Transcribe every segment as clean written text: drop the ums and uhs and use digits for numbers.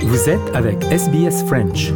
Vous êtes avec SBS French.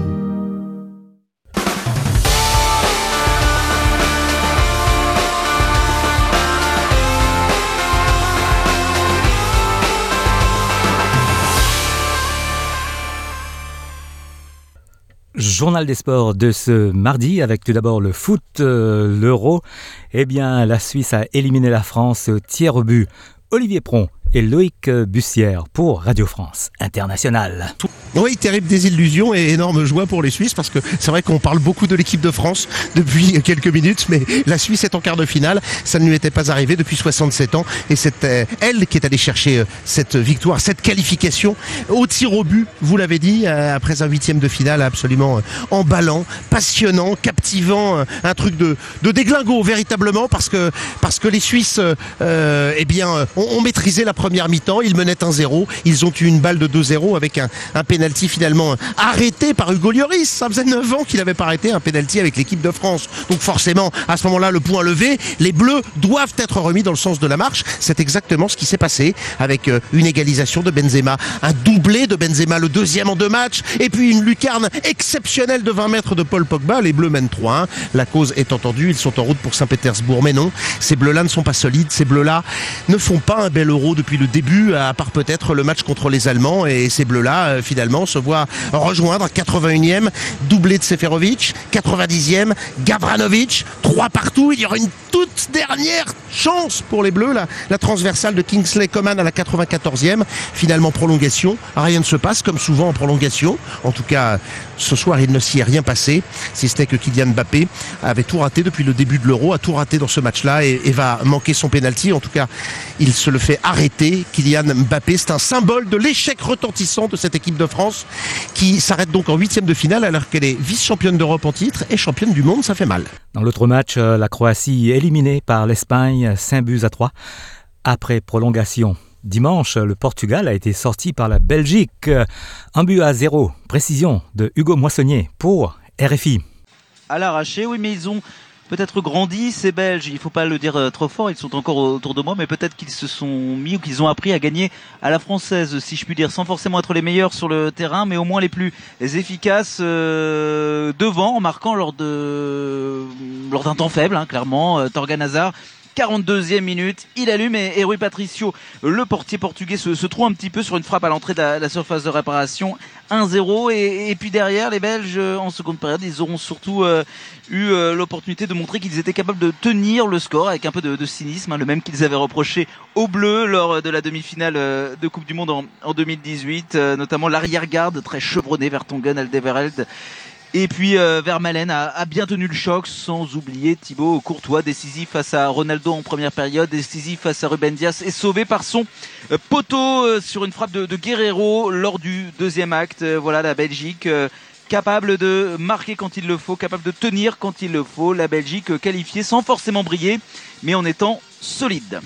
Journal des sports de ce mardi avec tout d'abord le foot, l'Euro. Eh bien, la Suisse a éliminé la France au tiers au but. Olivier Pron et Loïc Bussière pour Radio France Internationale. Oui, terrible désillusion et énorme joie pour les Suisses parce que c'est vrai qu'on parle beaucoup de l'équipe de France depuis quelques minutes, mais la Suisse est en quart de finale. Ça ne lui était pas arrivé depuis 67 ans et c'est elle qui est allée chercher cette victoire, cette qualification au tir au but, vous l'avez dit, après un huitième de finale absolument emballant, passionnant, captivant, un truc de déglingo véritablement parce que les Suisses ont maîtrisé la première mi-temps, ils menaient 1-0, ils ont eu une balle de 2-0 avec un pénalty finalement arrêté par Hugo Lloris. Ça faisait 9 ans qu'il n'avait pas arrêté un pénalty avec l'équipe de France. Donc forcément, à ce moment-là, le point levé, les Bleus doivent être remis dans le sens de la marche. C'est exactement ce qui s'est passé avec une égalisation de Benzema, un doublé de Benzema, le deuxième en 2 matchs, et puis une lucarne exceptionnelle de 20 mètres de Paul Pogba. Les Bleus mènent 3-1. La cause est entendue, ils sont en route pour Saint-Pétersbourg. Mais non, ces Bleus-là ne sont pas solides. Ces Bleus-là ne font pas un bel Euro depuis le début, à part peut-être le match contre les Allemands. Et ces Bleus-là, finalement, se voient rejoindre 81e, doublé de Seferovic, 90e, Gavranovic, 3 partout. Il y aura une toute dernière chance pour les Bleus, la transversale de Kingsley Coman à la 94e. Finalement, prolongation. Rien ne se passe, comme souvent en prolongation. En tout cas, ce soir, il ne s'y est rien passé, si ce n'est que Kylian Mbappé avait tout raté depuis le début de l'Euro, a tout raté dans ce match-là et va manquer son pénalty. En tout cas, il se le fait arrêter. Kylian Mbappé, c'est un symbole de l'échec retentissant de cette équipe de France qui s'arrête donc en 8e de finale alors qu'elle est vice-championne d'Europe en titre et championne du monde. Ça fait mal. Dans l'autre match, la Croatie est éliminée par l'Espagne 5-3 après prolongation. Dimanche, le Portugal a été sorti par la Belgique 1-0. Précision de Hugo Moissonnier pour RFI. À l'arraché, oui, mais ils ont peut-être grandi, ces Belges. Il ne faut pas le dire trop fort, ils sont encore autour de moi, mais peut-être qu'ils se sont mis ou qu'ils ont appris à gagner à la française, si je puis dire, sans forcément être les meilleurs sur le terrain, mais au moins les plus efficaces devant, en marquant lors d'un temps faible, clairement. Torgan Hazard, 42e minute, il allume et Rui Patricio, le portier portugais, se trouve un petit peu sur une frappe à l'entrée de la surface de réparation. 1-0 et puis derrière, les Belges, en seconde période, ils auront surtout eu l'opportunité de montrer qu'ils étaient capables de tenir le score avec un peu de cynisme, le même qu'ils avaient reproché aux Bleus lors de la demi-finale de Coupe du Monde en 2018, notamment l'arrière-garde très chevronné Vertonghen, Alderweireld. Et puis Vermaelen a bien tenu le choc, sans oublier Thibaut Courtois, décisif face à Ronaldo en première période, décisif face à Ruben Dias et sauvé par son poteau sur une frappe de Guerreiro lors du deuxième acte. Voilà la Belgique capable de marquer quand il le faut, capable de tenir quand il le faut. La Belgique qualifiée sans forcément briller, mais en étant solide.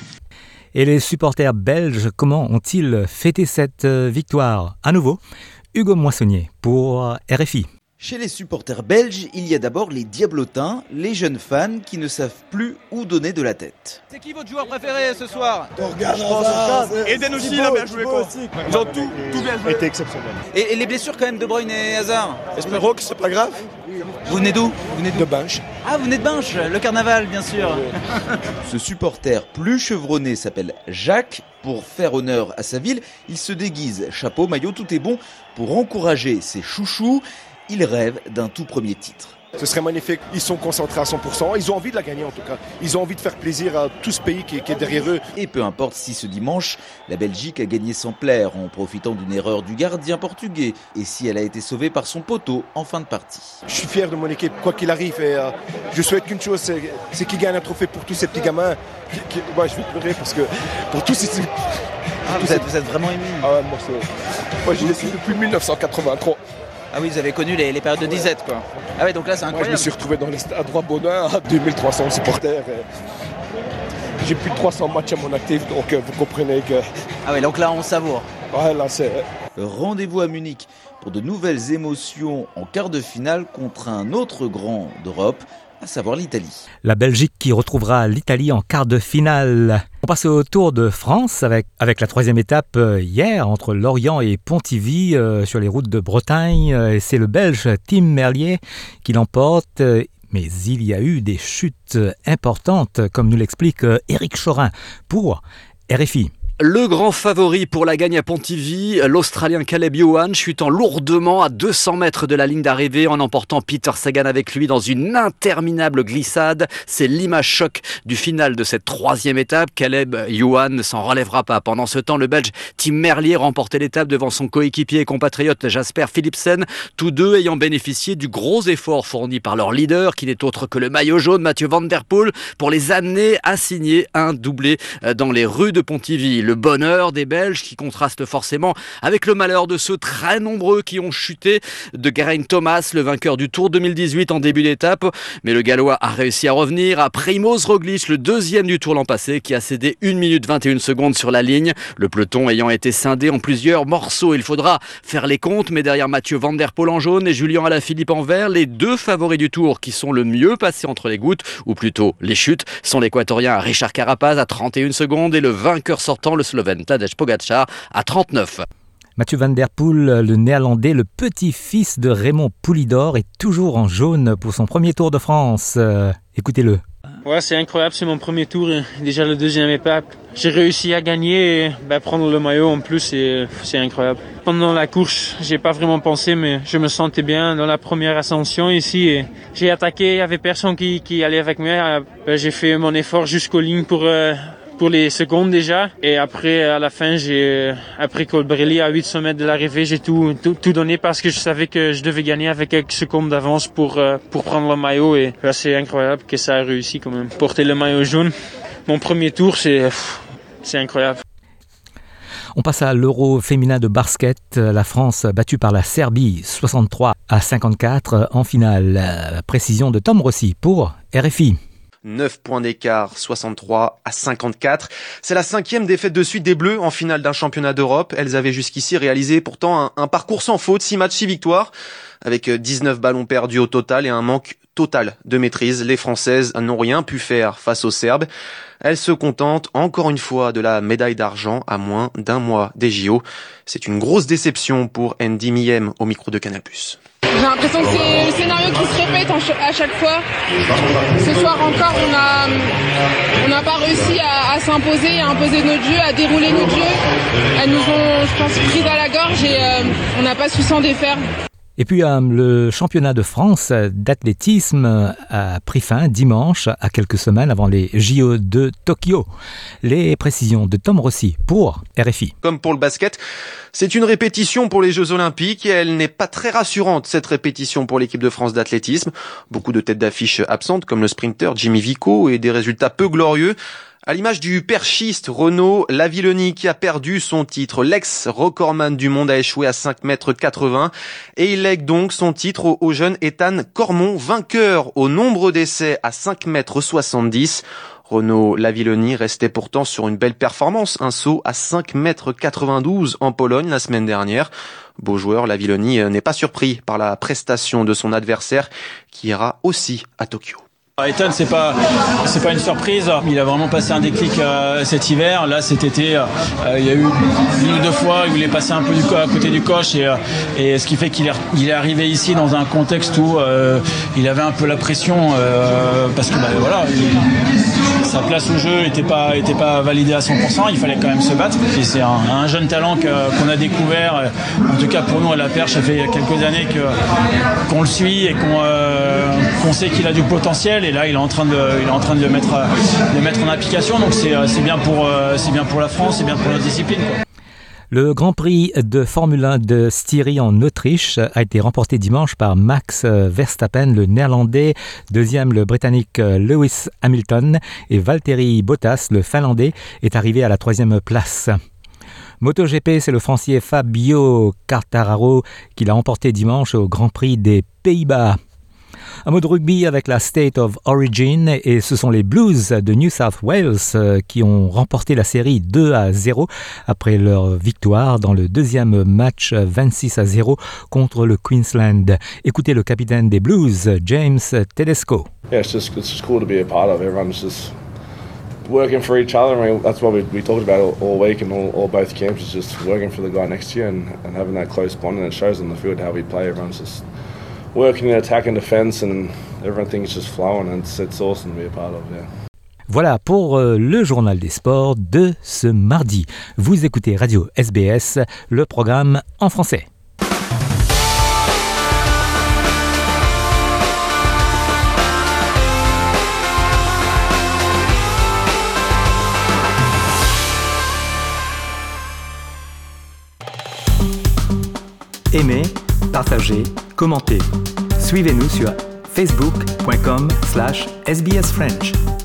Et les supporters belges, comment ont-ils fêté cette victoire ? À nouveau, Hugo Moissonnier pour RFI. Chez les supporters belges, il y a d'abord les diablotins, les jeunes fans qui ne savent plus où donner de la tête. C'est qui votre joueur préféré ce soir ? Torgan Hazard. Eden aussi, il a bien joué quoi. Ils ont tout bien joué. Été exceptionnel. Et les blessures quand même de Bruyne et Hazard ? Espérons que c'est pas grave. Vous venez d'où ? De Binche. Ah, vous venez de Binche, le carnaval bien sûr. Ce supporter plus chevronné s'appelle Jacques. Pour faire honneur à sa ville, il se déguise, chapeau, maillot, tout est bon pour encourager ses chouchous. Il rêve d'un tout premier titre. Ce serait magnifique. Ils sont concentrés à 100%. Ils ont envie de la gagner en tout cas. Ils ont envie de faire plaisir à tout ce pays qui est derrière eux. Et peu importe si ce dimanche, la Belgique a gagné sans plaire en profitant d'une erreur du gardien portugais et si elle a été sauvée par son poteau en fin de partie. Je suis fier de mon équipe, quoi qu'il arrive. Et je souhaite qu'une chose, c'est qu'ils gagnent un trophée pour tous ces petits gamins. Ouais, je vais pleurer parce que pour tous ces... vous êtes vraiment ému. Moi, je les suis depuis 1983. Ah oui, vous avez connu les périodes de disette quoi. Ah oui, donc là c'est incroyable. Moi, je me suis retrouvé dans les stades Roi-Baudouin à 2300 supporters. J'ai plus de 300 matchs à mon actif, donc vous comprenez que... Ah oui, donc là on savoure. Ouais, là c'est... Rendez-vous à Munich pour de nouvelles émotions en quart de finale contre un autre grand d'Europe, à savoir l'Italie. La Belgique qui retrouvera l'Italie en quart de finale. On passe au Tour de France avec la troisième étape hier entre Lorient et Pontivy sur les routes de Bretagne. Et c'est le Belge Tim Merlier qui l'emporte. Mais il y a eu des chutes importantes, comme nous l'explique Éric Chorin pour RFI. Le grand favori pour la gagne à Pontivy, l'Australien Caleb Ewan, chutant lourdement à 200 mètres de la ligne d'arrivée en emportant Peter Sagan avec lui dans une interminable glissade. C'est l'image choc du final de cette troisième étape. Caleb Ewan ne s'en relèvera pas. Pendant ce temps, le Belge Tim Merlier remportait l'étape devant son coéquipier et compatriote Jasper Philipsen, tous deux ayant bénéficié du gros effort fourni par leur leader, qui n'est autre que le maillot jaune Mathieu Van Der Poel, pour les amener à signer un doublé dans les rues de Pontivy. Le bonheur des Belges qui contraste forcément avec le malheur de ceux très nombreux qui ont chuté, de Geraint Thomas, le vainqueur du Tour 2018 en début d'étape. Mais le Gallois a réussi à revenir, à Primoz Roglic, le deuxième du Tour l'an passé, qui a cédé 1 minute 21 secondes sur la ligne. Le peloton ayant été scindé en plusieurs morceaux. Il faudra faire les comptes, mais derrière Mathieu Van Der Poel en jaune et Julian Alaphilippe en vert, les deux favoris du Tour qui sont le mieux passés entre les gouttes, ou plutôt les chutes, sont l'Équatorien Richard Carapaz à 31 secondes et le vainqueur sortant, le Slovène Tadej Pogačar à 39. Mathieu Van Der Poel, le néerlandais, le petit-fils de Raymond Poulidor, est toujours en jaune pour son premier Tour de France. Écoutez-le. Ouais, c'est incroyable, c'est mon premier tour, déjà le deuxième étape. J'ai réussi à gagner et prendre le maillot en plus, c'est incroyable. Pendant la course, j'ai pas vraiment pensé, mais je me sentais bien dans la première ascension ici. Et j'ai attaqué, il y avait personne qui allait avec moi. J'ai fait mon effort jusqu'aux lignes pour les secondes déjà. Et après, à la fin, après Colbrelli, à 800 mètres de l'arrivée, j'ai tout donné parce que je savais que je devais gagner avec quelques secondes d'avance pour prendre le maillot. Et là, c'est incroyable que ça a réussi quand même. Porter le maillot jaune, mon premier tour, c'est incroyable. On passe à l'Euro féminin de basket. La France battue par la Serbie 63-54 en finale. Précision de Tom Rossi pour RFI. 9 points d'écart, 63-54. C'est la 5e défaite de suite des Bleus en finale d'un championnat d'Europe. Elles avaient jusqu'ici réalisé pourtant un parcours sans faute, 6 matchs, 6 victoires, avec 19 ballons perdus au total et un manque total de maîtrise. Les Françaises n'ont rien pu faire face aux Serbes. Elles se contentent encore une fois de la médaille d'argent à moins d'un mois des JO. C'est une grosse déception pour Andy Miem au micro de Canal+. J'ai l'impression que c'est le scénario qui se répète à chaque fois. Ce soir encore, on n'a pas réussi à s'imposer, à imposer notre jeu, à dérouler notre jeu. Elles nous ont, je pense, prises à la gorge et on n'a pas su s'en défaire. Et puis le championnat de France d'athlétisme a pris fin dimanche, à quelques semaines avant les JO de Tokyo. Les précisions de Tom Rossi pour RFI. Comme pour le basket, c'est une répétition pour les Jeux Olympiques et elle n'est pas très rassurante, cette répétition pour l'équipe de France d'athlétisme. Beaucoup de têtes d'affiche absentes comme le sprinter Jimmy Vico et des résultats peu glorieux. À l'image du perchiste Renaud Lavillenie qui a perdu son titre. L'ex-recordman du monde a échoué à 5,80 m et il lègue donc son titre au jeune Ethan Cormon, vainqueur au nombre d'essais à 5,70 m. Renaud Lavillenie restait pourtant sur une belle performance, un saut à 5,92 m en Pologne la semaine dernière. Beau joueur, Lavillenie n'est pas surpris par la prestation de son adversaire qui ira aussi à Tokyo. Ethan, c'est pas une surprise. Il a vraiment passé un déclic cet hiver. Là, cet été, il y a eu 1 ou 2 fois où il est passé un peu à côté du coche et ce qui fait qu'il est arrivé ici dans un contexte où il avait un peu la pression parce que voilà, sa place au jeu était pas validée à 100%. Il fallait quand même se battre. Et c'est un jeune talent qu'on a découvert. En tout cas, pour nous à la perche, ça fait quelques années qu'on le suit et qu'on sait qu'il a du potentiel. Et là, il est en train de le mettre en application. Donc c'est bien pour la France, c'est bien pour notre discipline, quoi. Le Grand Prix de Formule 1 de Styrie en Autriche a été remporté dimanche par Max Verstappen, le néerlandais, deuxième le britannique Lewis Hamilton et Valtteri Bottas, le finlandais, est arrivé à la 3e place. MotoGP, c'est le Français Fabio Quartararo qui l'a remporté dimanche au Grand Prix des Pays-Bas. Un mot de rugby avec la State of Origin et ce sont les Blues de New South Wales qui ont remporté la série 2-0 après leur victoire dans le deuxième match 26-0 contre le Queensland. Écoutez le capitaine des Blues, James Tedesco. Yeah, it's just cool to be a part of. Everyone's just working for each other. I mean, that's what we talked about all week and all both camps, is just working for the guy next to you and having that close bond, and it shows on the field how we play. Everyone's just working in attack and defence, and everything's just flowing, and it's awesome to be a part of, yeah. Voilà pour le journal des sports de ce mardi. Vous écoutez Radio SBS, le programme en français. Aimez, partagez, commentez. Suivez-nous sur facebook.com/sbsfrench.